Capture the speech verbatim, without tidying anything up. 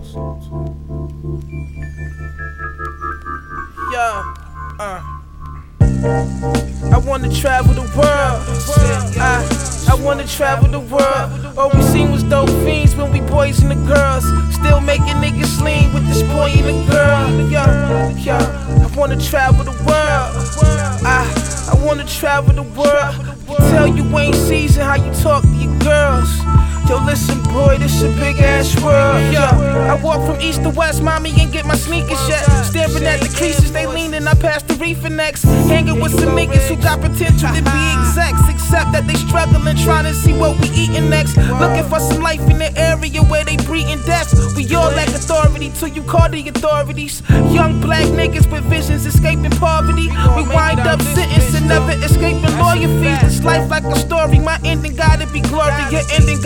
Yeah, uh. I wanna travel the world. I, I wanna travel the world. All we seen was dope fiends when we boys and the girls. Still making niggas lean with this boy and the girl. Yeah, yeah. I wanna travel the world. I, I wanna travel the world. Tell you ain't season how you talk to your girls. Yo, listen, boy, this a big ass world. Yeah, I walk from east to west, mommy ain't get my sneakers yet. Staring at the creases, they leaning, I pass the reefer next. Hanging with some niggas who got potential to be execs, except that they struggling, trying to see what we eating next. Looking for some life in the area where they breeding deaths. We all lack authority till you call the authorities. Young black niggas with visions escaping poverty. We wind up sentenced and never escaping lawyer fees. This life like a story, my ending gotta be glory. Your ending